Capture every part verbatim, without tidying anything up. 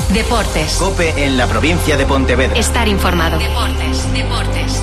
Deportes. COPE en la provincia de Pontevedra. Estar informado. Deportes, deportes.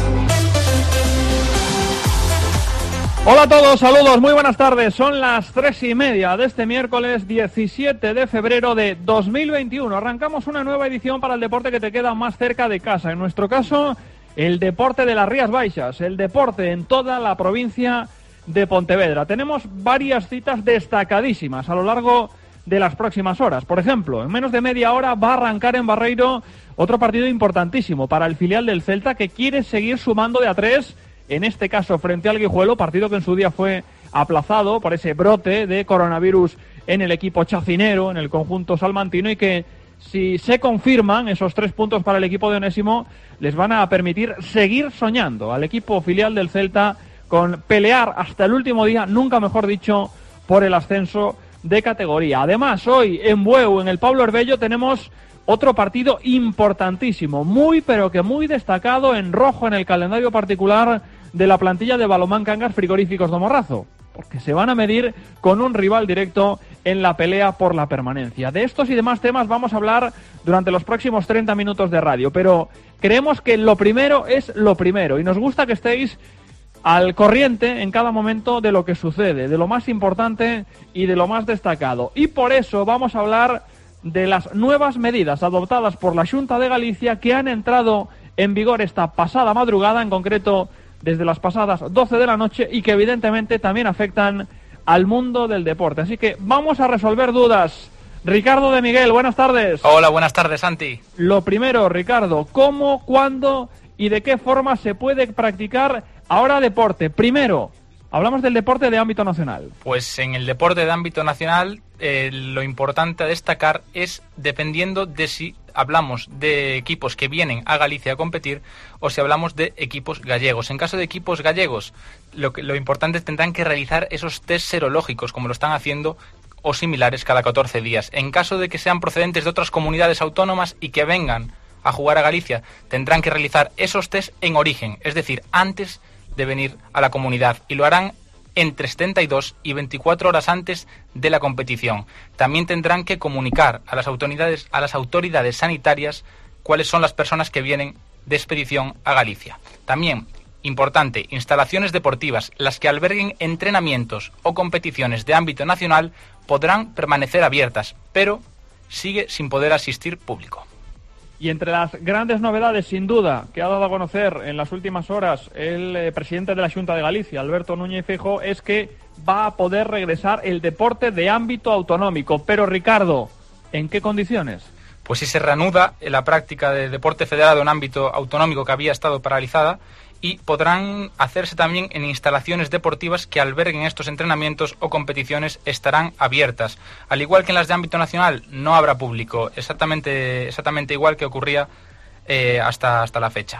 Hola a todos, saludos, muy buenas tardes. Son las tres y media de este miércoles diecisiete de febrero de dos mil veintiuno. Arrancamos una nueva edición para el deporte que te queda más cerca de casa. En nuestro caso, el deporte de las Rías Baixas, el deporte en toda la provincia de Pontevedra. Tenemos varias citas destacadísimas a lo largo de las próximas horas. Por ejemplo, en menos de media hora va a arrancar en Barreiro otro partido importantísimo para el filial del Celta, que quiere seguir sumando de a tres, en este caso frente al Guijuelo, partido que en su día fue aplazado por ese brote de coronavirus en el equipo chacinero, en el conjunto salmantino, y que si se confirman esos tres puntos para el equipo de Onésimo, les van a permitir seguir soñando al equipo filial del Celta con pelear hasta el último día, nunca mejor dicho, por el ascenso de categoría. Además, hoy en Bueu, en el Pablo Herbello, tenemos otro partido importantísimo, muy pero que muy destacado en rojo en el calendario particular de la plantilla de Balomán Cangas Frigoríficos do Morrazo, porque se van a medir con un rival directo en la pelea por la permanencia. De estos y demás temas vamos a hablar durante los próximos treinta minutos de radio, pero creemos que lo primero es lo primero y nos gusta que estéis al corriente en cada momento de lo que sucede, de lo más importante y de lo más destacado. Y por eso vamos a hablar de las nuevas medidas adoptadas por la Xunta de Galicia, que han entrado en vigor esta pasada madrugada, en concreto desde las pasadas doce de la noche, y que evidentemente también afectan al mundo del deporte. Así que vamos a resolver dudas. Ricardo de Miguel, buenas tardes. Hola, buenas tardes, Santi. Lo primero, Ricardo, ¿cómo, cuándo y de qué forma se puede practicar ahora deporte? Primero, hablamos del deporte de ámbito nacional. Pues en el deporte de ámbito nacional, eh, lo importante a destacar es dependiendo de si hablamos de equipos que vienen a Galicia a competir o si hablamos de equipos gallegos. En caso de equipos gallegos, lo, que, lo importante es que tendrán que realizar esos test serológicos, como lo están haciendo, o similares cada catorce días. En caso de que sean procedentes de otras comunidades autónomas y que vengan a jugar a Galicia, tendrán que realizar esos test en origen, es decir, antes de venir a la comunidad, y lo harán entre setenta y dos y veinticuatro horas antes de la competición. También tendrán que comunicar a las autoridades, a las autoridades sanitarias cuáles son las personas que vienen de expedición a Galicia. También, importante, instalaciones deportivas, las que alberguen entrenamientos o competiciones de ámbito nacional, podrán permanecer abiertas, pero sigue sin poder asistir público. Y entre las grandes novedades, sin duda, que ha dado a conocer en las últimas horas el eh, presidente de la Xunta de Galicia, Alberto Núñez Feijóo, es que va a poder regresar el deporte de ámbito autonómico. Pero, Ricardo, ¿en qué condiciones? Pues si se reanuda la práctica de deporte federado en ámbito autonómico que había estado paralizada, y podrán hacerse también en instalaciones deportivas que alberguen estos entrenamientos o competiciones, estarán abiertas. Al igual que en las de ámbito nacional, no habrá público, exactamente, exactamente igual que ocurría eh, hasta, hasta la fecha.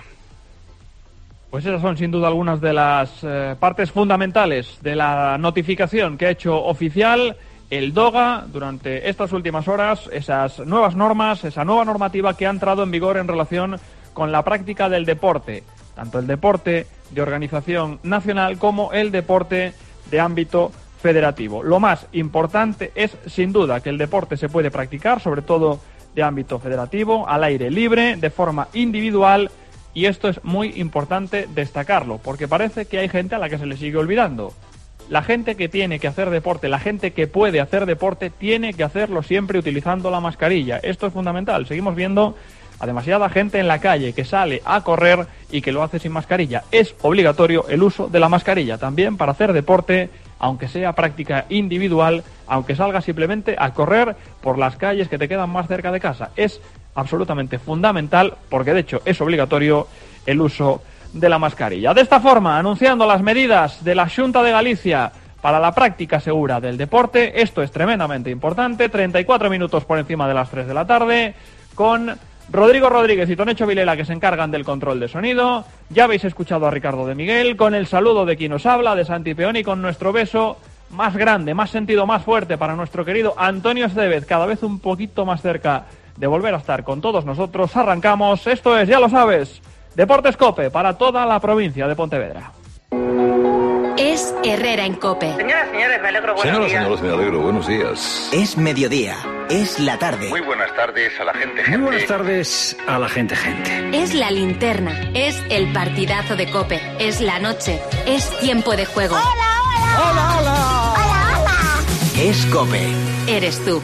Pues esas son sin duda algunas de las eh, partes fundamentales de la notificación que ha hecho oficial el DOGA durante estas últimas horas, esas nuevas normas, esa nueva normativa que ha entrado en vigor en relación con la práctica del deporte, tanto el deporte de organización nacional como el deporte de ámbito federativo. Lo más importante es, sin duda, que el deporte se puede practicar, sobre todo de ámbito federativo, al aire libre, de forma individual, y esto es muy importante destacarlo, porque parece que hay gente a la que se le sigue olvidando. La gente que tiene que hacer deporte, la gente que puede hacer deporte, tiene que hacerlo siempre utilizando la mascarilla. Esto es fundamental. Seguimos viendo a demasiada gente en la calle que sale a correr y que lo hace sin mascarilla. Es obligatorio el uso de la mascarilla también para hacer deporte, aunque sea práctica individual, aunque salga simplemente a correr por las calles que te quedan más cerca de casa. Es absolutamente fundamental, porque de hecho es obligatorio el uso de la mascarilla. De esta forma, anunciando las medidas de la Xunta de Galicia para la práctica segura del deporte, esto es tremendamente importante. treinta y cuatro minutos por encima de las tres de la tarde, con Rodrigo Rodríguez y Tonecho Vilela, que se encargan del control de sonido. Ya habéis escuchado a Ricardo de Miguel, con el saludo de quien nos habla, de Santi Peón, y con nuestro beso más grande, más sentido, más fuerte para nuestro querido Antonio Estevez, cada vez un poquito más cerca de volver a estar con todos nosotros. Arrancamos, esto es, ya lo sabes, Deportes COPE para toda la provincia de Pontevedra. Es Herrera en COPE. Señoras, señores, me alegro, buenos Señoras, días. señores, me alegro, buenos días. Es mediodía, es la tarde. Muy buenas tardes a la gente, gente. Muy buenas tardes a la gente, gente. Es la linterna, es el partidazo de COPE, es la noche, es tiempo de juego. ¡Hola, hola! ¡Hola, hola! ¡Hola, hola! Es COPE. Eres tú.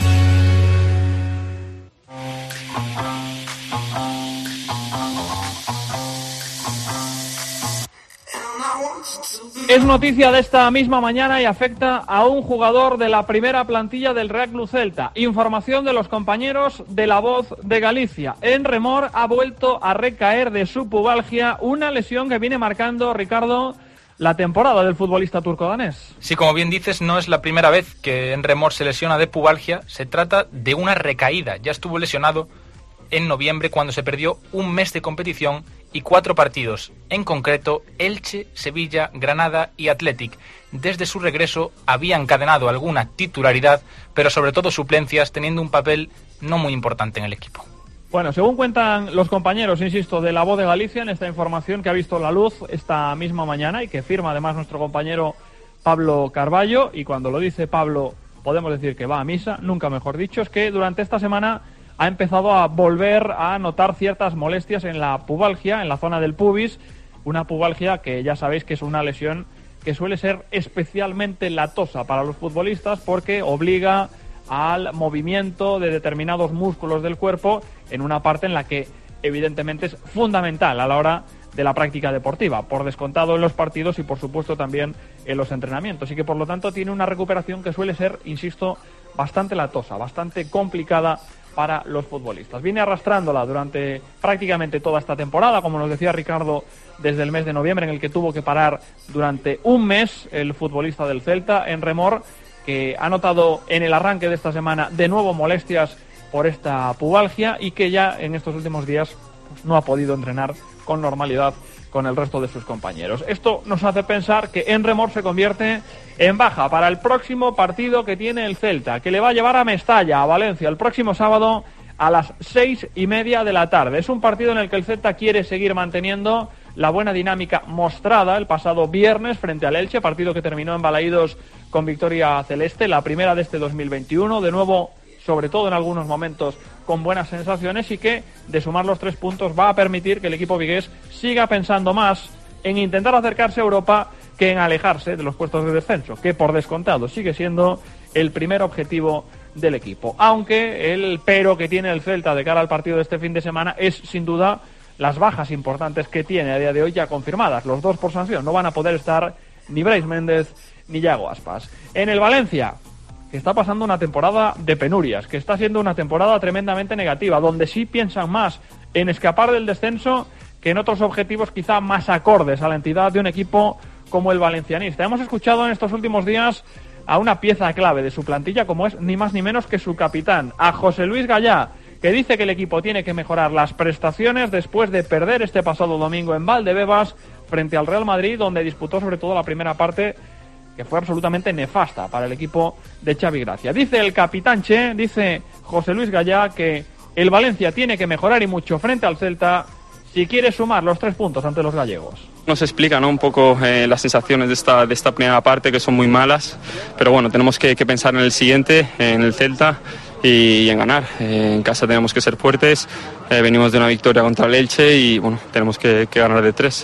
Es noticia de esta misma mañana y afecta a un jugador de la primera plantilla del Real Club Celta. Información de los compañeros de La Voz de Galicia. En Remor ha vuelto a recaer de su pubalgia, una lesión que viene marcando, Ricardo, la temporada del futbolista turco-danés. Sí, como bien dices, no es la primera vez que en Remor se lesiona de pubalgia. Se trata de una recaída. Ya estuvo lesionado en noviembre cuando se perdió un mes de competición y cuatro partidos, en concreto Elche, Sevilla, Granada y Athletic. Desde su regreso había encadenado alguna titularidad, pero sobre todo suplencias, teniendo un papel no muy importante en el equipo. Bueno, según cuentan los compañeros, insisto, de La Voz de Galicia, en esta información que ha visto la luz esta misma mañana y que firma además nuestro compañero Pablo Carballo, y cuando lo dice Pablo podemos decir que va a misa, nunca mejor dicho, es que durante esta semana ha empezado a volver a notar ciertas molestias en la pubalgia, en la zona del pubis, una pubalgia que ya sabéis que es una lesión que suele ser especialmente latosa para los futbolistas porque obliga al movimiento de determinados músculos del cuerpo en una parte en la que evidentemente es fundamental a la hora de la práctica deportiva, por descontado en los partidos y por supuesto también en los entrenamientos, y que por lo tanto tiene una recuperación que suele ser, insisto, bastante latosa, bastante complicada para los futbolistas. Viene arrastrándola durante prácticamente toda esta temporada, como nos decía Ricardo, desde el mes de noviembre, en el que tuvo que parar durante un mes el futbolista del Celta en Remor, que ha notado en el arranque de esta semana de nuevo molestias por esta pubalgia y que ya en estos últimos días pues, no ha podido entrenar con normalidad con el resto de sus compañeros. Esto nos hace pensar que en Remor se convierte en baja para el próximo partido que tiene el Celta, que le va a llevar a Mestalla, a Valencia, el próximo sábado a las seis y media de la tarde. Es un partido en el que el Celta quiere seguir manteniendo la buena dinámica mostrada el pasado viernes frente al Elche, partido que terminó en Balaídos con victoria celeste, la primera de este dos mil veintiuno, de nuevo, sobre todo en algunos momentos, con buenas sensaciones, y que de sumar los tres puntos va a permitir que el equipo vigués siga pensando más en intentar acercarse a Europa que en alejarse de los puestos de descenso, que por descontado sigue siendo el primer objetivo del equipo. Aunque el pero que tiene el Celta de cara al partido de este fin de semana es sin duda las bajas importantes que tiene a día de hoy ya confirmadas, los dos por sanción. No van a poder estar ni Brais Méndez ni Yago Aspas. En el Valencia, que está pasando una temporada de penurias, que está siendo una temporada tremendamente negativa, donde sí piensan más en escapar del descenso que en otros objetivos quizá más acordes a la entidad de un equipo como el valencianista. Hemos escuchado en estos últimos días a una pieza clave de su plantilla, como es ni más ni menos que su capitán, a José Luis Gallá, que dice que el equipo tiene que mejorar las prestaciones después de perder este pasado domingo en Valdebebas frente al Real Madrid, donde disputó sobre todo la primera parte, que fue absolutamente nefasta para el equipo de Xavi Gracia. Dice el capitán Che, dice José Luis Gallá, que el Valencia tiene que mejorar y mucho frente al Celta si quiere sumar los tres puntos ante los gallegos. Nos explica, ¿no?, un poco eh, las sensaciones de esta, de esta primera parte, que son muy malas, pero bueno, tenemos que, que pensar en el siguiente, en el Celta, y, y en ganar. Eh, en casa tenemos que ser fuertes, eh, venimos de una victoria contra el Elche y bueno, tenemos que, que ganar de tres.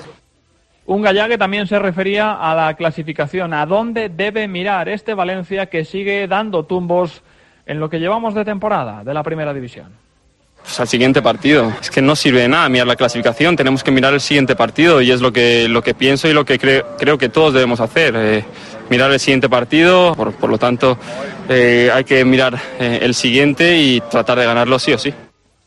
Un Gallá que también se refería a la clasificación, a dónde debe mirar este Valencia, que sigue dando tumbos en lo que llevamos de temporada de la Primera División. Pues al siguiente partido. Es que no sirve de nada mirar la clasificación, tenemos que mirar el siguiente partido y es lo que, lo que pienso y lo que creo, creo que todos debemos hacer. Eh, mirar el siguiente partido, por, por lo tanto eh, hay que mirar eh, el siguiente y tratar de ganarlo sí o sí.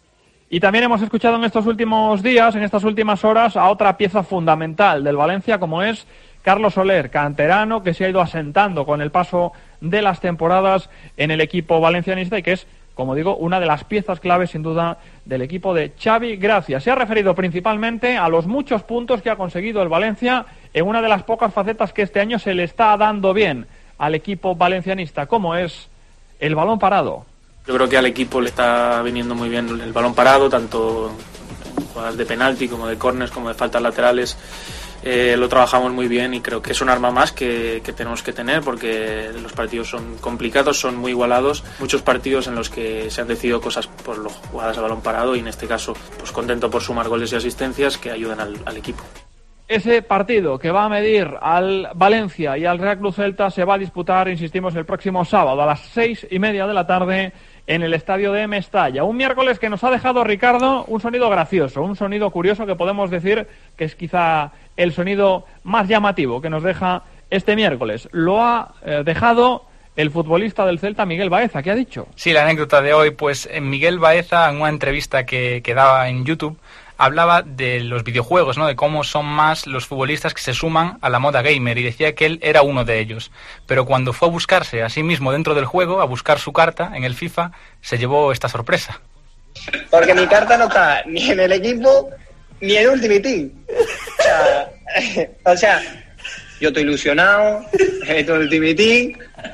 Y también hemos escuchado en estos últimos días, en estas últimas horas, a otra pieza fundamental del Valencia, como es Carlos Soler, canterano, que se ha ido asentando con el paso de las temporadas en el equipo valencianista y que es, como digo, una de las piezas claves, sin duda, del equipo de Xavi Gracia. Se ha referido principalmente a los muchos puntos que ha conseguido el Valencia en una de las pocas facetas que este año se le está dando bien al equipo valencianista, como es el balón parado. Yo creo que al equipo le está viniendo muy bien el balón parado, tanto en jugadas de penalti como de córners, como de faltas laterales. eh, lo trabajamos muy bien y creo que es un arma más que, que tenemos que tener, porque los partidos son complicados, son muy igualados, muchos partidos en los que se han decidido cosas por las jugadas a balón parado, y en este caso pues contento por sumar goles y asistencias que ayuden al, al equipo. Ese partido que va a medir al Valencia y al Real Club Celta se va a disputar, insistimos, el próximo sábado a las seis y media de la tarde en el estadio de Mestalla. Un miércoles que nos ha dejado, Ricardo, un sonido gracioso, un sonido curioso que podemos decir que es quizá el sonido más llamativo que nos deja este miércoles. Lo ha eh, dejado el futbolista del Celta, Miguel Baeza. ¿Qué ha dicho? Sí, la anécdota de hoy, pues Miguel Baeza, en una entrevista que, que daba en YouTube, hablaba de los videojuegos, ¿no? De cómo son más los futbolistas que se suman a la moda gamer, y decía que él era uno de ellos. Pero cuando fue a buscarse a sí mismo dentro del juego, a buscar su carta en el FIFA, se llevó esta sorpresa. Porque mi carta no está ni en el equipo ni en Ultimate Team. O sea, o sea yo estoy ilusionado, esto es Ultimate Team,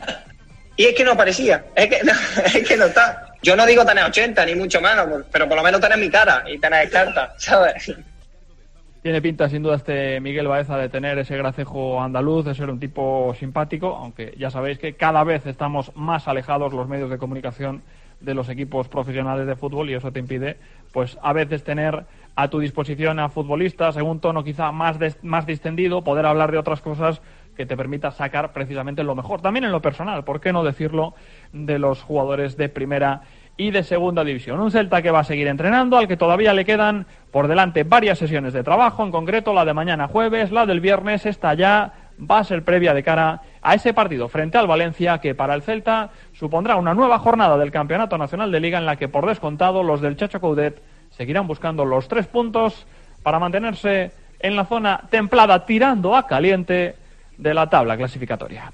y es que no aparecía, es que no, es que no está. Yo no digo tener ochenta, ni mucho menos, pero por lo menos tener mi cara y tener carta, ¿sabes? Tiene pinta, sin duda, este Miguel Baeza de tener ese gracejo andaluz, de ser un tipo simpático, aunque ya sabéis que cada vez estamos más alejados los medios de comunicación de los equipos profesionales de fútbol, y eso te impide, pues, a veces tener a tu disposición a futbolistas en un tono quizá más, des- más distendido, poder hablar de otras cosas que te permita sacar precisamente lo mejor. También en lo personal, ¿por qué no decirlo?, de los jugadores de primera y de segunda división. Un Celta que va a seguir entrenando, al que todavía le quedan por delante varias sesiones de trabajo, en concreto la de mañana jueves, la del viernes, esta ya va a ser previa de cara a ese partido frente al Valencia, que para el Celta supondrá una nueva jornada del Campeonato Nacional de Liga, en la que, por descontado, los del Chacho Coudet seguirán buscando los tres puntos para mantenerse en la zona templada, tirando a caliente de la tabla clasificatoria.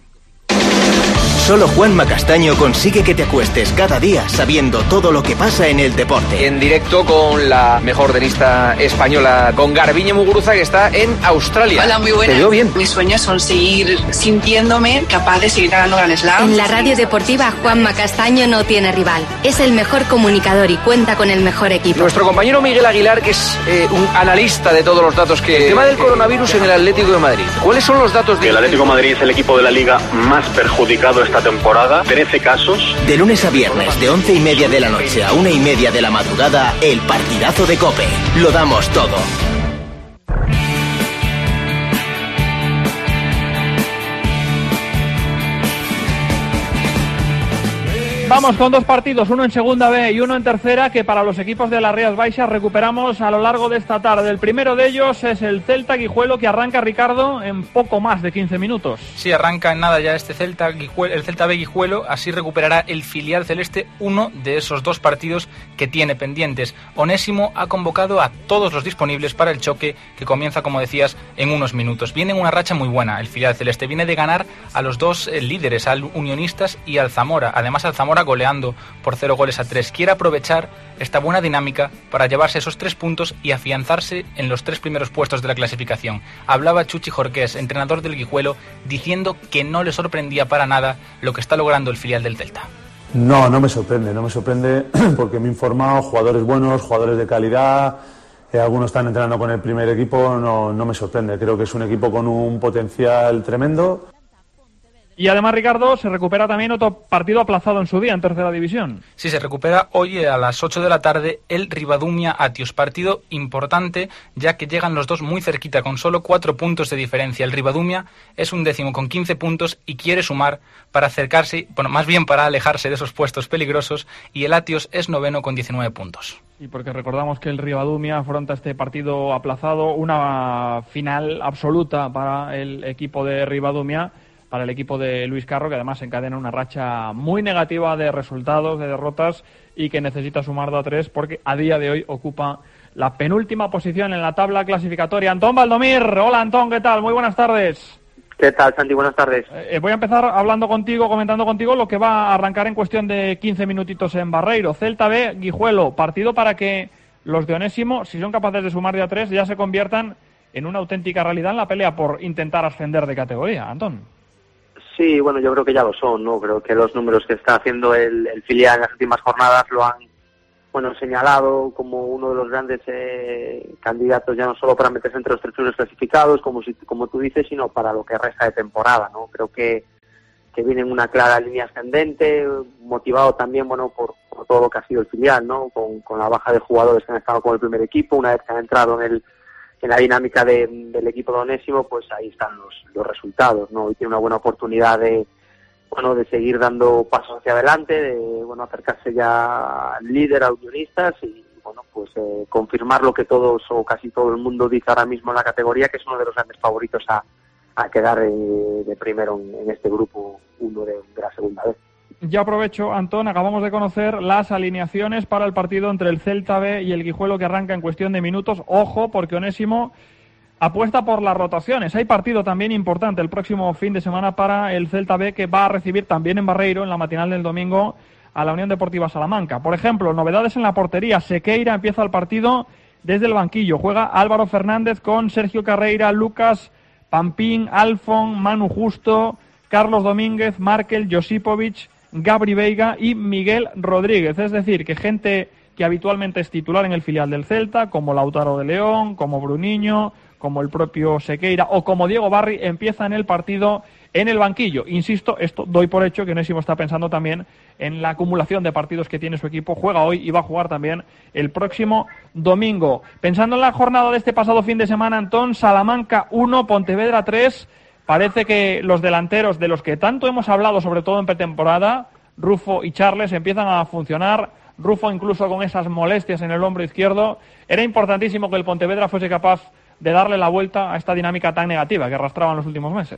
Solo Juanma Castaño consigue que te acuestes cada día sabiendo todo lo que pasa en el deporte. En directo con la mejor tenista española, con Garbiñe Muguruza, que está en Australia. Hola, muy buenas. Te veo bien. Mis sueños son seguir sintiéndome capaz de seguir ganando Grand Slam. En la radio deportiva, Juanma Castaño no tiene rival. Es el mejor comunicador y cuenta con el mejor equipo. Nuestro compañero Miguel Aguilar, que es eh, un analista de todos los datos que... El tema del coronavirus en el Atlético de Madrid. ¿Cuáles son los datos de...? El Atlético de Madrid es el equipo de la Liga más perjudicado esta temporada. trece casos. De lunes a viernes, de once y media de la noche a una y media de la madrugada, el partidazo de COPE. Lo damos todo. Vamos con dos partidos, uno en segunda B y uno en tercera, que para los equipos de las Rías Baixas recuperamos a lo largo de esta tarde. El primero de ellos es el Celta Guijuelo, que arranca, Ricardo, en poco más de quince minutos. Sí, arranca en nada ya este Celta Guijuelo, el Celta B Guijuelo, así recuperará el filial celeste uno de esos dos partidos que tiene pendientes. Onésimo ha convocado a todos los disponibles para el choque, que comienza, como decías, en unos minutos. Viene en una racha muy buena el filial celeste, viene de ganar a los dos eh, líderes, al Unionistas y al Zamora. Además, al Zamora goleando por cero goles a tres. Quiere aprovechar esta buena dinámica para llevarse esos tres puntos y afianzarse en los tres primeros puestos de la clasificación. Hablaba Chuchi Jorqués, entrenador del Guijuelo, diciendo que no le sorprendía para nada lo que está logrando el filial del Celta. No, no me sorprende, no me sorprende porque me he informado, jugadores buenos, jugadores de calidad, eh, algunos están entrenando con el primer equipo, no, no me sorprende, creo que es un equipo con un potencial tremendo. Y además, Ricardo, se recupera también otro partido aplazado en su día en tercera división. Sí, se recupera hoy a las ocho de la tarde el Ribadumia Atios. Partido importante, ya que llegan los dos muy cerquita, con solo cuatro puntos de diferencia. El Ribadumia es un décimo con quince puntos y quiere sumar para acercarse, bueno, más bien para alejarse de esos puestos peligrosos, y el Atios es noveno con diecinueve puntos. Y porque recordamos que el Ribadumia afronta este partido aplazado, una final absoluta para el equipo de Ribadumia, para el equipo de Luis Carro, que además encadena una racha muy negativa de resultados, de derrotas, y que necesita sumar de a tres porque a día de hoy ocupa la penúltima posición en la tabla clasificatoria. Antón Valdomir, hola Antón, ¿qué tal? Muy buenas tardes. ¿Qué tal, Santi? Buenas tardes. Eh, voy a empezar hablando contigo, comentando contigo lo que va a arrancar en cuestión de quince minutitos en Barreiro. Celta B, Guijuelo, partido para que los de Onésimo, si son capaces de sumar de a tres, ya se conviertan en una auténtica realidad en la pelea por intentar ascender de categoría. Antón. Sí, bueno, yo creo que ya lo son, ¿no? Creo que los números que está haciendo el, el filial en las últimas jornadas lo han bueno, señalado como uno de los grandes eh, candidatos ya no solo para meterse entre los tres primeros clasificados, como si, como tú dices, sino para lo que resta de temporada, ¿no? Creo que, que viene en una clara línea ascendente, motivado también, bueno, por, por todo lo que ha sido el filial, ¿no? Con, con la baja de jugadores que han estado con el primer equipo, una vez que han entrado en el en la dinámica de, del equipo de Onésimo, pues ahí están los, los resultados, ¿no? Hoy tiene una buena oportunidad de bueno, de seguir dando pasos hacia adelante, de bueno, acercarse ya al líder, a Unionistas y bueno, pues eh, confirmar lo que todos o casi todo el mundo dice ahora mismo en la categoría, que es uno de los grandes favoritos a, a quedar eh, de primero en, en este grupo uno de, de la segunda vez. Ya aprovecho, Antón, acabamos de conocer las alineaciones para el partido entre el Celta B y el Guijuelo, que arranca en cuestión de minutos. Ojo, porque Onésimo apuesta por las rotaciones. Hay partido también importante el próximo fin de semana para el Celta B, que va a recibir también en Barreiro, en la matinal del domingo, a la Unión Deportiva Salamanca. Por ejemplo, novedades en la portería. Sequeira empieza el partido desde el banquillo. Juega Álvaro Fernández con Sergio Carreira, Lucas Pampín, Alfon, Manu Justo, Carlos Domínguez, Markel, Josipovic, Gabri Veiga y Miguel Rodríguez. Es decir, que gente que habitualmente es titular en el filial del Celta, como Lautaro de León, como Bruniño, como el propio Sequeira o como Diego Barri, empiezan el partido en el banquillo. Insisto, esto doy por hecho que Onésimo está pensando también en la acumulación de partidos que tiene su equipo. Juega hoy y va a jugar también el próximo domingo. Pensando en la jornada de este pasado fin de semana, Antón, Salamanca uno, Pontevedra tres. Parece que los delanteros de los que tanto hemos hablado, sobre todo en pretemporada, Rufo y Charles, empiezan a funcionar. Rufo incluso con esas molestias en el hombro izquierdo. Era importantísimo que el Pontevedra fuese capaz de darle la vuelta a esta dinámica tan negativa que arrastraban los últimos meses.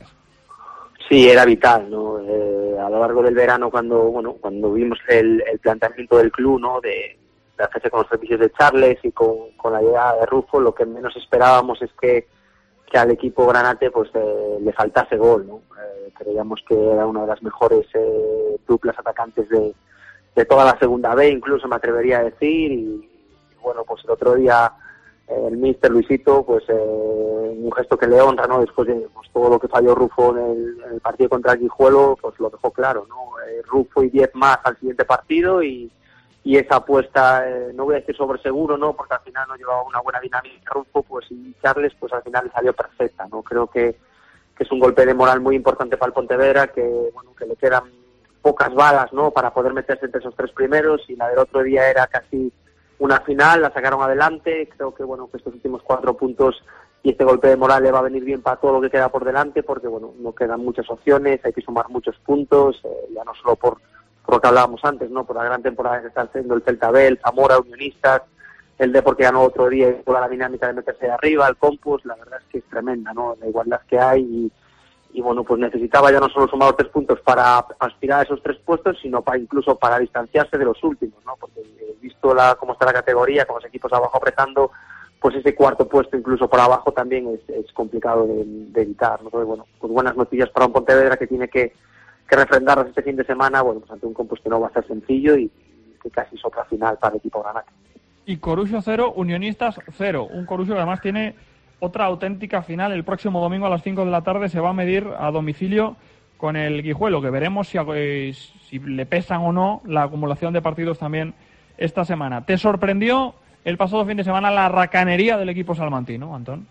Sí, era vital, ¿no? Eh, a lo largo del verano, cuando bueno, cuando vimos el, el planteamiento del club, ¿no? De, de hacerse con los servicios de Charles y con, con la llegada de Rufo, lo que menos esperábamos es que, que al equipo granate pues eh, le faltase gol, ¿no? Eh, creíamos que era una de las mejores eh, duplas atacantes de, de toda la segunda B, incluso me atrevería a decir, y, y bueno, pues el otro día el míster Luisito, pues eh, un gesto que le honra, ¿no? Después de pues, todo lo que falló Rufo en el, en el partido contra el Guijuelo, pues lo dejó claro, ¿no? Eh, Rufo y diez más al siguiente partido y, y esa apuesta, eh, no voy a decir sobre seguro, ¿no? Porque al final no llevaba una buena dinámica Rufo, pues y Charles, pues al final le salió perfecta, ¿no? Creo que, que es un golpe de moral muy importante para el Pontevedra, que bueno, que le quedan pocas balas, ¿no? Para poder meterse entre esos tres primeros, y la del otro día era casi una final, la sacaron adelante. Creo que bueno, que estos últimos cuatro puntos y este golpe de moral le va a venir bien para todo lo que queda por delante, porque bueno, no quedan muchas opciones, hay que sumar muchos puntos, eh, ya no solo por, por lo que hablábamos antes, no, por la gran temporada que está haciendo el Celta B, el Zamora, Unionistas, el Depor que ganó otro día y toda la dinámica de meterse de arriba, el Compus, la verdad es que es tremenda, ¿no? La igualdad que hay y, y bueno, pues necesitaba ya no solo sumar los tres puntos para aspirar a esos tres puestos, sino para incluso para distanciarse de los últimos, ¿no? Porque eh, visto la cómo está la categoría, con los equipos abajo apretando, pues ese cuarto puesto incluso por abajo también es, es complicado de, de evitar, ¿no? Entonces, bueno, pues buenas noticias para un Pontevedra que tiene que, que refrendarlas este fin de semana, bueno, pues ante un Compus que no va a ser sencillo y que casi es otra final para el equipo granate. Y Coruxo cero, Unionistas cero. Un Coruxo que además tiene otra auténtica final. El próximo domingo a las cinco de la tarde se va a medir a domicilio con el Guijuelo, que veremos si, eh, si le pesan o no la acumulación de partidos también esta semana. ¿Te sorprendió el pasado fin de semana la racanería del equipo salmantino, Antón?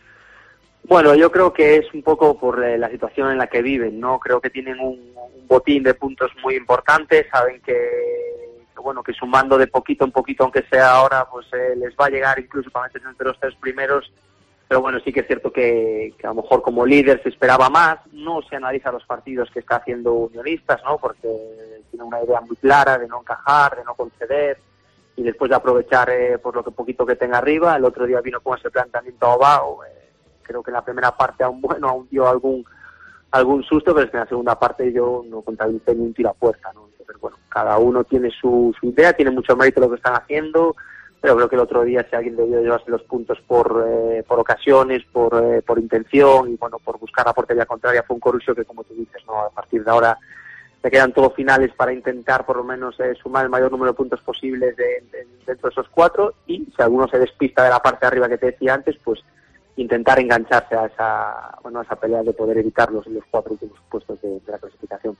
Bueno, yo creo que es un poco por eh, la situación en la que viven, ¿no? Creo que tienen un, un botín de puntos muy importante, saben que, que bueno, que sumando de poquito en poquito, aunque sea ahora, pues eh, les va a llegar incluso para meterse entre los tres primeros. Pero bueno, sí que es cierto que, que a lo mejor como líder se esperaba más. No se analiza los partidos que está haciendo Unionistas, ¿no? Porque tiene una idea muy clara de no encajar, de no conceder y después de aprovechar eh, por lo que poquito que tenga arriba. El otro día vino con ese planteamiento abajo. Eh, creo que en la primera parte aún bueno aún dio algún algún susto, pero es que en la segunda parte yo no contabilicé ni un tiro a puerta, ¿no? Entonces, bueno, cada uno tiene su, su idea, tiene mucho mérito lo que están haciendo. Pero creo que el otro día, si alguien debió llevarse los puntos por eh, por ocasiones, por eh, por intención y bueno, por buscar la portería contraria, fue un Coruxo que, como tú dices, no, a partir de ahora le quedan todos finales para intentar por lo menos eh, sumar el mayor número de puntos posibles de, de, dentro de esos cuatro, y si alguno se despista de la parte de arriba que te decía antes, pues intentar engancharse a esa bueno a esa pelea de poder evitar los, los cuatro últimos puestos de, de la clasificación.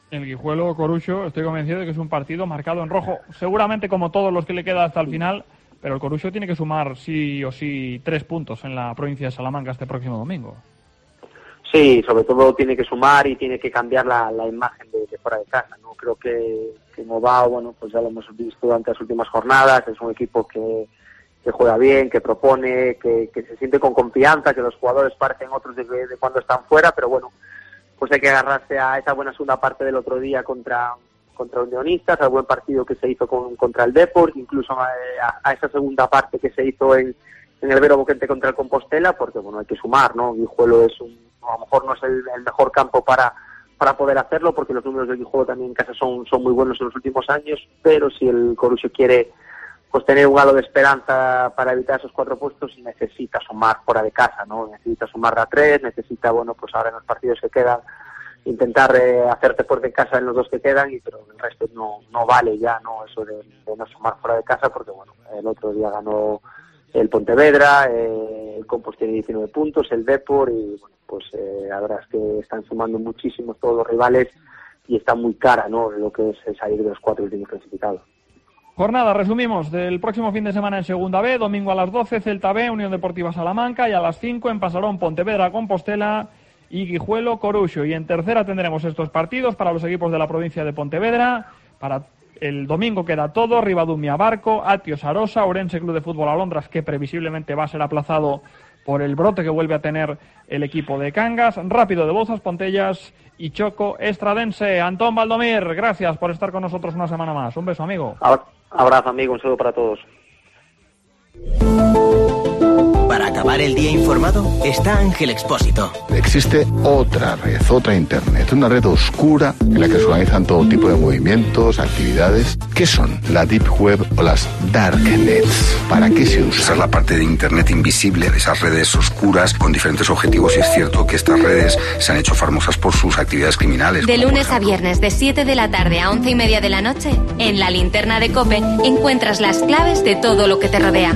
El Guijuelo Corucho, estoy convencido de que es un partido marcado en rojo, seguramente como todos los que le queda hasta el final, pero el Corucho tiene que sumar sí o sí tres puntos en la provincia de Salamanca este próximo domingo. Sí, sobre todo tiene que sumar y tiene que cambiar la, la imagen de, de fuera de casa, ¿no? Creo que, que Movao, bueno, pues ya lo hemos visto durante las últimas jornadas, es un equipo que, que juega bien, que propone, que, que se siente con confianza, que los jugadores parecen otros de, de cuando están fuera, pero bueno, pues hay que agarrarse a esa buena segunda parte del otro día contra contra Unionistas, al buen partido que se hizo con, contra el Depor, incluso a, a esa segunda parte que se hizo en, en el Vero Boquete contra el Compostela, porque bueno, hay que sumar, ¿no? Guijuelo es un, a lo mejor no es el, el mejor campo para para poder hacerlo, porque los números del Guijuelo también en casa son son muy buenos en los últimos años, pero si el Corucho quiere pues tener un halo de esperanza para evitar esos cuatro puestos, necesita sumar fuera de casa, ¿no? Necesita sumar a tres, necesita, bueno, pues ahora en los partidos que quedan, intentar eh, hacerte fuerte en casa en los dos que quedan, y pero el resto no no vale ya, ¿no? Eso de, de no sumar fuera de casa, porque bueno, el otro día ganó el Pontevedra, eh, el Compos tiene diecinueve puntos, el Depor, y bueno, pues eh, la verdad es que están sumando muchísimo todos los rivales, y está muy cara, ¿no? Lo que es salir de los cuatro últimos clasificados. Jornada, resumimos, del próximo fin de semana en Segunda B, domingo a las doce, Celta B, Unión Deportiva Salamanca, y a las cinco en Pasarón, Pontevedra, Compostela y Guijuelo, Corucho. Y en tercera tendremos estos partidos para los equipos de la provincia de Pontevedra. Para el domingo queda todo: Ribadumia, Barco, Atios, Arosa, Ourense Club de Fútbol Alondras, que previsiblemente va a ser aplazado por el brote que vuelve a tener el equipo de Cangas, Rápido de Bouzas, Pontellas y Choco Estradense. Antón Valdomir, gracias por estar con nosotros una semana más. Un beso, amigo. Abrazo, amigo, un saludo para todos. Para acabar el día informado está Ángel Expósito. Existe otra red, otra internet, una red oscura en la que se organizan todo tipo de movimientos, actividades. ¿Qué son? La Deep Web o las Darknets. ¿Para qué se usa? Esa es la parte de internet invisible, de esas redes oscuras con diferentes objetivos, y es cierto que estas redes se han hecho famosas por sus actividades criminales. De lunes a viernes, de siete de la tarde a once y media de la noche, en la linterna de COPE encuentras las claves de todo lo que te rodea.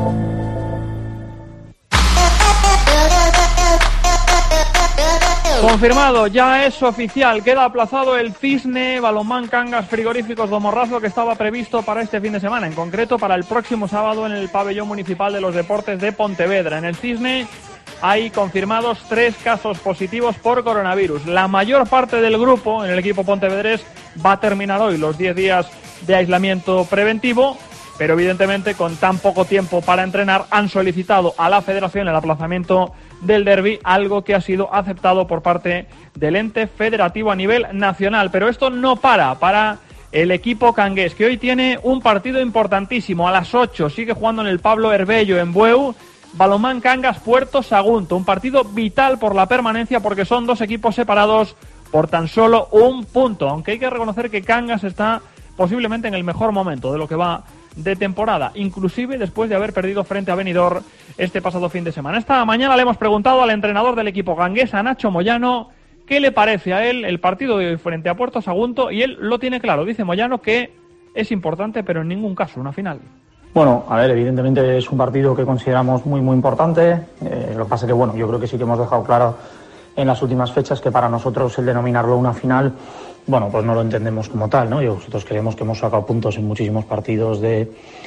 Confirmado, ya es oficial, queda aplazado el Cisne Balonmán Cangas Frigoríficos do Morrazo, que estaba previsto para este fin de semana, en concreto para el próximo sábado en el Pabellón Municipal de los Deportes de Pontevedra. En el Cisne hay confirmados tres casos positivos por coronavirus. La mayor parte del grupo en el equipo pontevedrés va a terminar hoy los diez días de aislamiento preventivo, pero evidentemente con tan poco tiempo para entrenar han solicitado a la federación el aplazamiento del derbi, algo que ha sido aceptado por parte del ente federativo a nivel nacional. Pero esto no para para el equipo cangués, que hoy tiene un partido importantísimo. A las ocho sigue jugando en el Pablo Herbello en Bueu, Balonmán Cangas Puerto Sagunto, un partido vital por la permanencia, porque son dos equipos separados por tan solo un punto, aunque hay que reconocer que Cangas está posiblemente en el mejor momento de lo que va de temporada, inclusive después de haber perdido frente a Benidorm este pasado fin de semana. Esta mañana le hemos preguntado al entrenador del equipo cangués, a Nacho Moyano, qué le parece a él el partido de hoy frente a Puerto Sagunto, y él lo tiene claro. Dice Moyano que es importante, pero en ningún caso una final. Bueno, a ver, evidentemente es un partido que consideramos muy muy importante. Eh, lo que pasa es que, bueno, yo creo que sí que hemos dejado claro en las últimas fechas que para nosotros el denominarlo una final, bueno, pues no lo entendemos como tal, ¿no? Y nosotros creemos que hemos sacado puntos en muchísimos partidos de,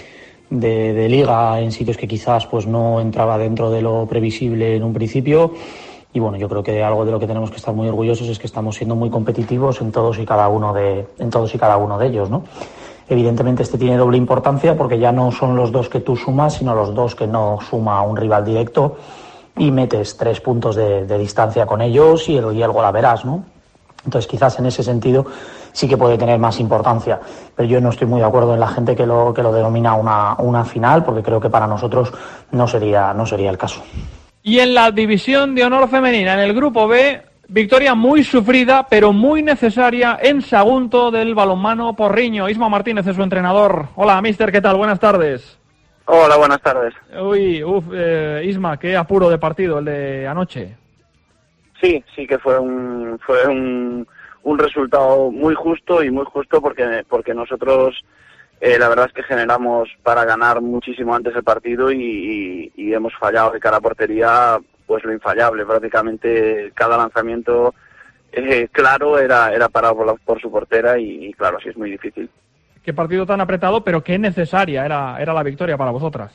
de, de liga, en sitios que quizás pues no entraba dentro de lo previsible en un principio. Y bueno, yo creo que algo de lo que tenemos que estar muy orgullosos es que estamos siendo muy competitivos en todos y cada uno de, en todos y cada uno de ellos, ¿no? Evidentemente este tiene doble importancia, porque ya no son los dos que tú sumas, sino los dos que no suma un rival directo, y metes tres puntos de, de distancia con ellos y el, y el gol a verás, ¿no? Entonces quizás en ese sentido sí que puede tener más importancia, pero yo no estoy muy de acuerdo en la gente que lo que lo denomina una, una final, porque creo que para nosotros no sería, no sería el caso. Y en la división de honor femenina, en el grupo B, victoria muy sufrida, pero muy necesaria en Sagunto del balonmano Porriño. Isma Martínez es su entrenador. Hola, mister, ¿qué tal? Buenas tardes. Hola, buenas tardes. Uy, uf, eh, Isma, qué apuro de partido el de anoche. Sí, sí que fue un fue un, un resultado muy justo, y muy justo porque porque nosotros eh, la verdad es que generamos para ganar muchísimo antes el partido, y, y, y hemos fallado de cara a portería pues lo infallable. Prácticamente cada lanzamiento eh, claro era era parado por, la, por su portera y, y claro, así es muy difícil. Qué partido tan apretado, pero qué necesaria era era la victoria para vosotras.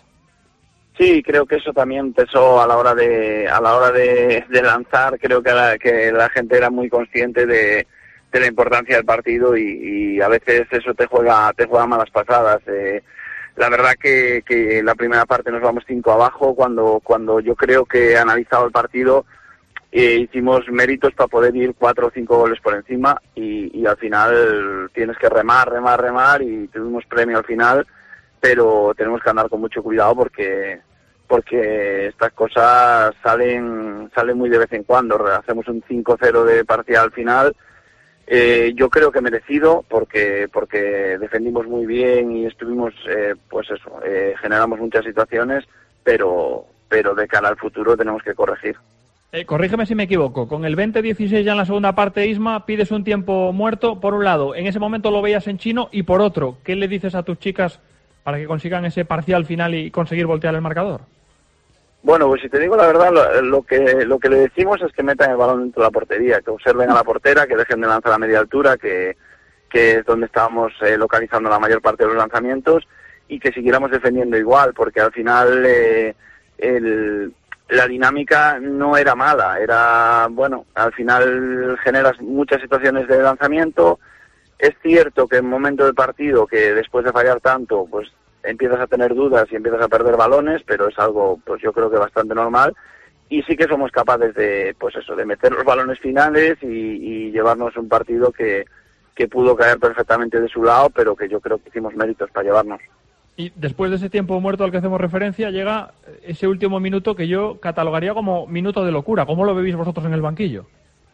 Sí, creo que eso también pesó a la hora de a la hora de, de lanzar. Creo que la, que la gente era muy consciente de, de la importancia del partido y, y a veces eso te juega te juega malas pasadas. Eh, la verdad que, que la primera parte nos vamos cinco abajo cuando cuando yo creo que analizado el partido eh, hicimos méritos para poder ir cuatro o cinco goles por encima y, y al final tienes que remar, remar, remar y tuvimos premio al final. Pero tenemos que andar con mucho cuidado porque porque estas cosas salen salen muy de vez en cuando. Hacemos un cinco cero de parcial final, eh, yo creo que merecido porque porque defendimos muy bien y estuvimos, eh, pues eso, eh, generamos muchas situaciones, pero pero de cara al futuro tenemos que corregir. Eh, corrígeme si me equivoco, con el veinte dieciséis ya en la segunda parte, Isma, pides un tiempo muerto. Por un lado, en ese momento lo veías en chino y por otro, ¿qué le dices a tus chicas para que consigan ese parcial final y conseguir voltear el marcador? Bueno, pues si te digo la verdad, lo, lo que lo que le decimos es que metan el balón dentro de la portería, que observen a la portera, que dejen de lanzar a media altura, que, que es donde estábamos eh, localizando la mayor parte de los lanzamientos, y que siguiéramos defendiendo igual, porque al final eh, el, la dinámica no era mala, era, bueno, al final generas muchas situaciones de lanzamiento. Es cierto que en momento del partido, que después de fallar tanto, pues empiezas a tener dudas y empiezas a perder balones, pero es algo, pues yo creo que bastante normal. Y sí que somos capaces de, pues eso, de meter los balones finales y, y llevarnos un partido que, que pudo caer perfectamente de su lado, pero que yo creo que hicimos méritos para llevarnos. Y después de ese tiempo muerto al que hacemos referencia, llega ese último minuto que yo catalogaría como minuto de locura. ¿Cómo lo vivís vosotros en el banquillo?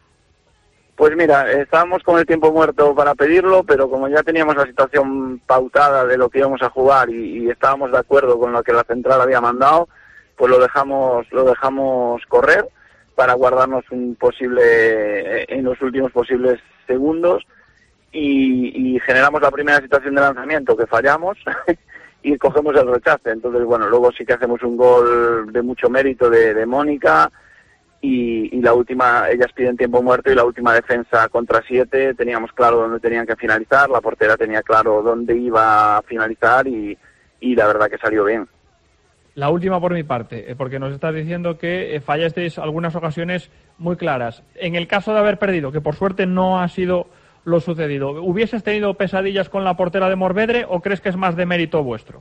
Pues mira, estábamos con el tiempo muerto para pedirlo, pero como ya teníamos la situación pautada de lo que íbamos a jugar y, y estábamos de acuerdo con lo que la central había mandado, pues lo dejamos lo dejamos correr para guardarnos un posible en los últimos posibles segundos y, y generamos la primera situación de lanzamiento que fallamos y cogemos el rechace. Entonces, bueno, luego sí que hacemos un gol de mucho mérito de, de Mónica. Y, y la última, ellas piden tiempo muerto y la última defensa contra siete teníamos claro dónde tenían que finalizar, la portera tenía claro dónde iba a finalizar y, y la verdad que salió bien. La última por mi parte, porque nos estás diciendo que fallasteis algunas ocasiones muy claras. En el caso de haber perdido, que por suerte no ha sido lo sucedido, ¿hubieses tenido pesadillas con la portera de Morvedre o crees que es más de mérito vuestro?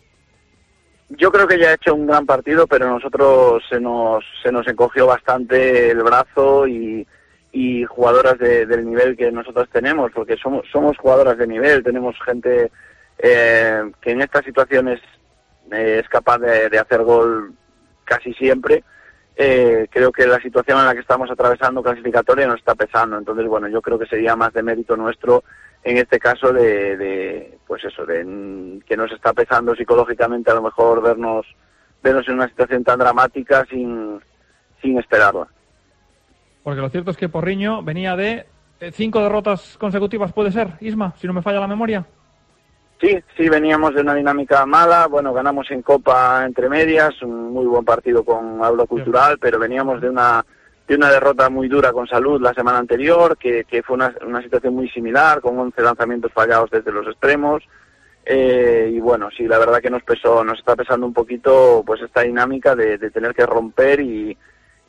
Yo creo que ella ha hecho un gran partido, pero nosotros se nos se nos encogió bastante el brazo y, y jugadoras de, del nivel que nosotros tenemos, porque somos somos jugadoras de nivel, tenemos gente eh, que en estas situaciones eh, es capaz de, de hacer gol casi siempre. Eh, creo que la situación en la que estamos atravesando clasificatoria nos está pesando, entonces bueno, yo creo que sería más de mérito nuestro en este caso de, de pues eso, de que nos está pesando psicológicamente a lo mejor vernos vernos en una situación tan dramática sin, sin esperarla. Porque lo cierto es que Porriño venía de cinco derrotas consecutivas, ¿puede ser, Isma, si no me falla la memoria? Sí, sí, veníamos de una dinámica mala, bueno, ganamos en Copa entre medias, un muy buen partido con Aula Cultural, sí, pero veníamos de una de una derrota muy dura con Salud la semana anterior, que, que fue una, una situación muy similar, con once lanzamientos fallados desde los extremos, eh, y bueno, sí, la verdad que nos pesó, nos está pesando un poquito pues esta dinámica de, de tener que romper y,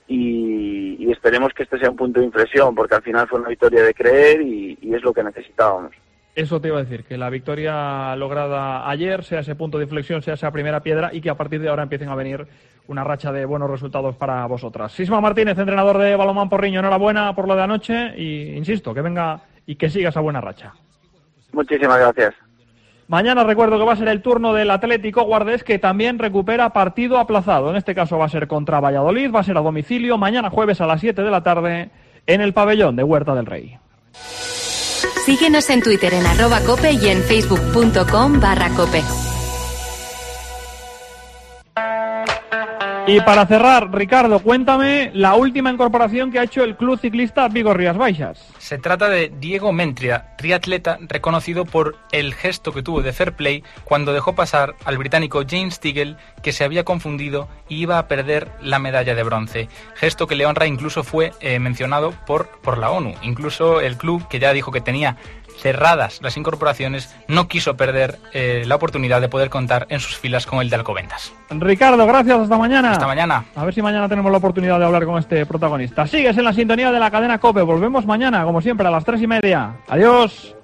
y, y esperemos que este sea un punto de inflexión, porque al final fue una victoria de creer y, y es lo que necesitábamos. Eso te iba a decir, que la victoria lograda ayer sea ese punto de inflexión, sea esa primera piedra y que a partir de ahora empiecen a venir una racha de buenos resultados para vosotras. Isma Martínez, entrenador de Balonmán Porriño, enhorabuena por lo de anoche y insisto, que venga y que siga esa buena racha. Muchísimas gracias. Mañana recuerdo que va a ser el turno del Atlético Guardés, que también recupera partido aplazado. En este caso va a ser contra Valladolid, va a ser a domicilio, mañana jueves a las siete de la tarde en el pabellón de Huerta del Rey. Síguenos en Twitter en arroba cope y en facebook.com barra cope. Y para cerrar, Ricardo, cuéntame la última incorporación que ha hecho el Club Ciclista Vigo Rías Baixas. Se trata de Diego Mentria, triatleta reconocido por el gesto que tuvo de fair play cuando dejó pasar al británico James Tiggle, que se había confundido y iba a perder la medalla de bronce. Gesto que le honra, incluso fue eh, mencionado por, por la ONU. Incluso el club, que ya dijo que tenía cerradas las incorporaciones, no quiso perder eh, la oportunidad de poder contar en sus filas con el de Alcobendas. Ricardo, gracias, hasta mañana. Hasta mañana. A ver si mañana tenemos la oportunidad de hablar con este protagonista. Sigues en la sintonía de la cadena COPE, volvemos mañana, como siempre, a las tres y media. Adiós.